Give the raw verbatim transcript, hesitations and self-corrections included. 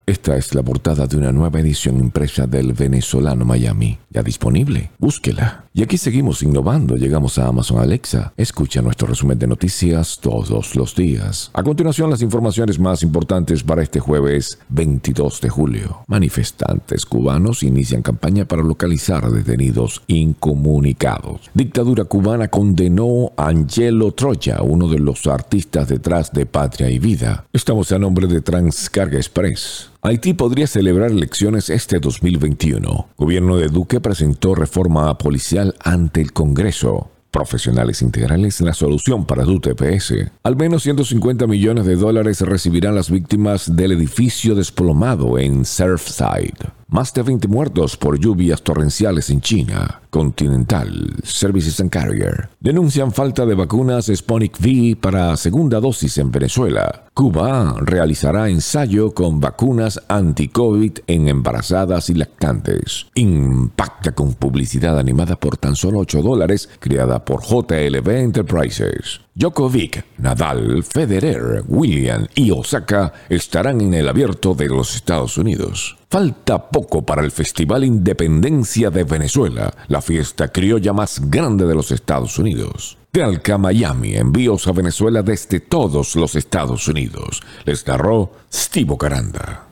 Esta es la portada de una nueva edición impresa del Venezolano Miami. Ya disponible. Búsquela. Y aquí seguimos innovando. Llegamos a Amazon Alexa. Escucha nuestro resumen de noticias todos los días. A continuación, las informaciones más importantes para este jueves veintidós de julio. Manifestantes cubanos inician campaña para localizar a detenidos incomunicados. Dictadura cubana condenó a Angelo Troya, uno de los artistas detrás de Patria y Vida. Estamos a nombre de Transcarga Express. Haití podría celebrar elecciones este dos mil veintiuno. Gobierno de Duque presentó reforma policial ante el Congreso. Profesionales integrales, la solución para tu T P S. Al menos ciento cincuenta millones de dólares recibirán las víctimas del edificio desplomado en Surfside. Más de veinte muertos por lluvias torrenciales en China. Continental Services and Carrier denuncian falta de vacunas Sputnik V para segunda dosis en Venezuela. Cuba realizará ensayo con vacunas anti-COVID en embarazadas y lactantes. Impacta con publicidad animada por tan solo ocho dólares, creada por J L B Enterprises. Djokovic, Nadal, Federer, Williams y Osaka estarán en el Abierto de los Estados Unidos. Falta poco para el Festival Independencia de Venezuela, la fiesta criolla más grande de los Estados Unidos. De Alca Miami, envíos a Venezuela desde todos los Estados Unidos. Les narró Steve Caranda.